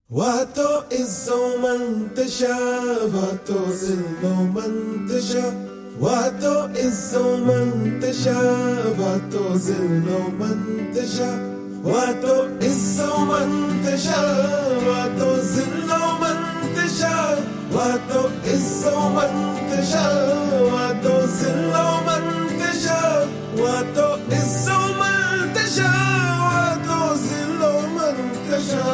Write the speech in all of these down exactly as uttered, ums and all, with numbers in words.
واتو إزو منتشا واتو زلو منتشا واتو إزو منتشا واتو زلو منتشا واتو إزو منتشا واتو زلو منتشا واتو إزو منتشا واتو زلو منتشا واتو إزو منتشا واتو زلو منتشا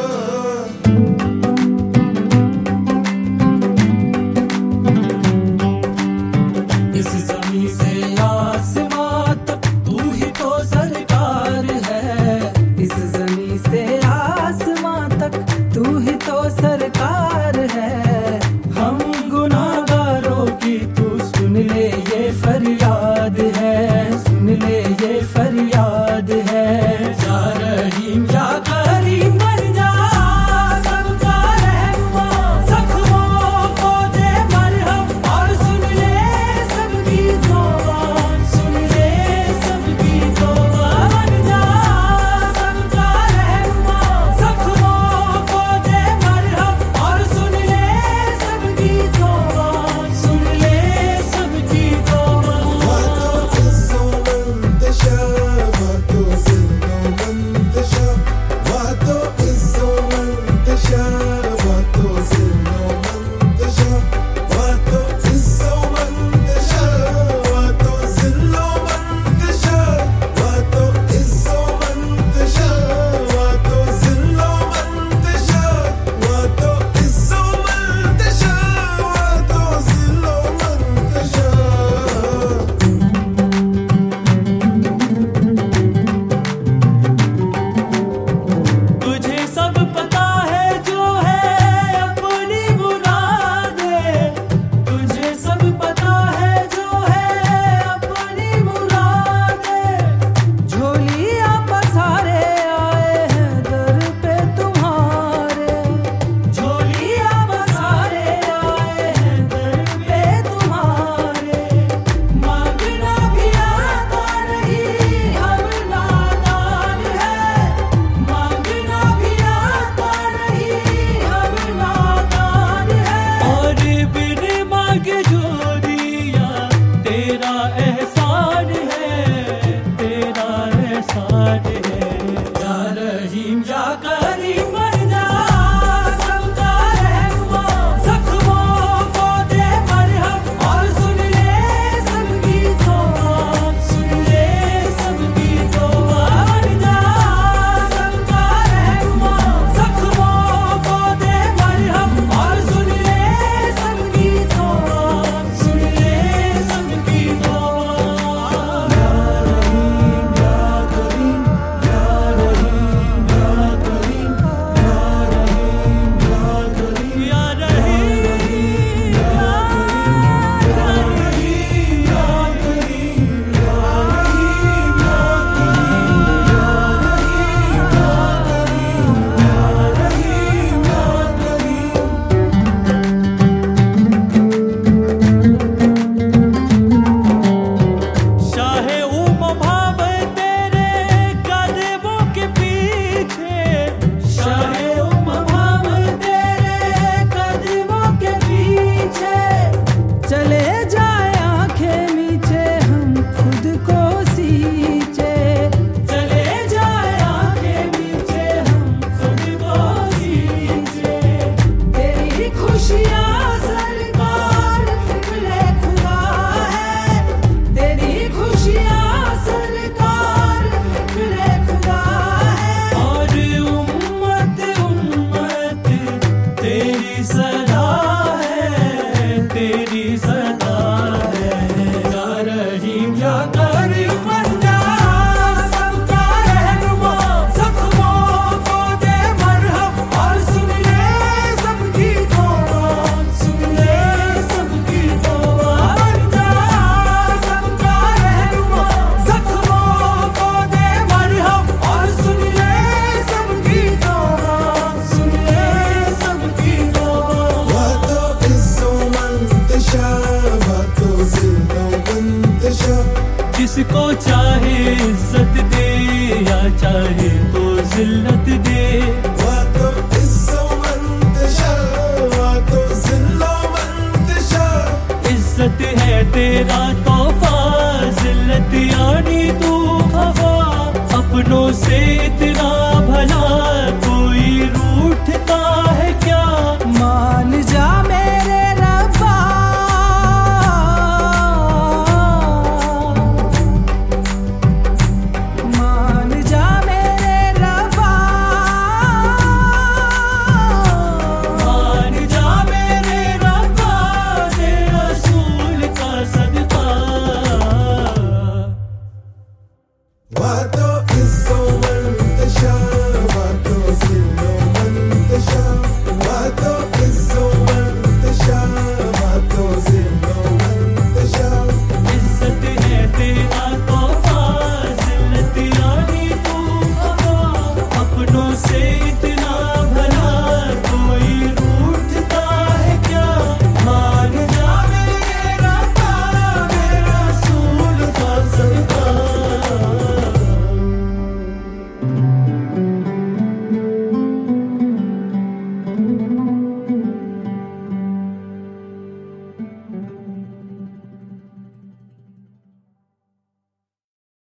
सरकार है। हम गुनाहगारों की तू सुन ले ये फरियाद है, सुन ले ये फरियाद है। या रहीम या करीम बन जा सबका रहनुमा, जख्मों को दे मरहम और सुन ले सबकी तौबा, सुन ले सबकी तौबा। बन जा सबका रहनुमा, जख्मों को दे मरहम और सुन ले सबकी तौबा, सुन ले सबकी तौबा। واتو إزو منتشا واتو زلو منتشا واتو إزو منتشا واتو زلو منتشا واتو إزو منتشا واتو زلو منتشا واتو إزو منتشا واتو زلو منتشا واتو إزو منتشا واتو زلو منتشا तुझे सब पता है जो है अपनी मुरादें, तुझे सब पता है जो है अपनी मुरादें। झोलियां पसारे आए हैं दर पे तुम्हारे, झोलियां पसारे आए हैं दर पे तुम्हारे। मांगना भी आता नहीं हम नादान है, मांगना भी आता नहीं हम नादान है। और बिन मांगे जो दिया तेरा एहसान है, तेरा एहसान है। या रहीम या करीम बन जा सबका रहनुमा, जख्मों को दे मरहम और सुन ले सबकी तौबा, सुन ले सबकी तौबा। बन जा सबका रहनुमा, जख्मों को दे मरहम और सुन ले सबकी तौबा, सुन ले सबकी तौबा। या रहीम या करीम, या रहीम या करीम, या रहीम या करीम, या रहीम या करीम, या रहीम या करीम, या रहीम या करीम, शाहे उम्म भाव तेरे कदमों के पीछे, शाहे उम्म भाव तेरे कदमों के पीछे। चले जाए आंखें नीचे हम खुद को सींचे, चले जाए आंखें नीचे हम खुद को सींचे। तेरी खुशियाँ सरकार फिक्रे खुदा है, तेरी खुशियाँ सरकार फिक्रे खुदा है। और उम्मत उम्मत तेरी सदा है, तेरी सदा है। या रहीम या करीम बन जा सबका रहनुमा, जख्मों को दे मरहम और सुन ले सबकी तौबा, सुन ले सबकी तौबा। बन जा सबका रहनुमा, जख्मों को दे मरहम और सुन ले सबकी तौबा, सुन ले सबकी तौबा। واتو إزو منتشا واتو زلو منتشا जिसको चाहे इज्जत दे या चाहे तो जिल्लत दे। واتو إزو सपनों से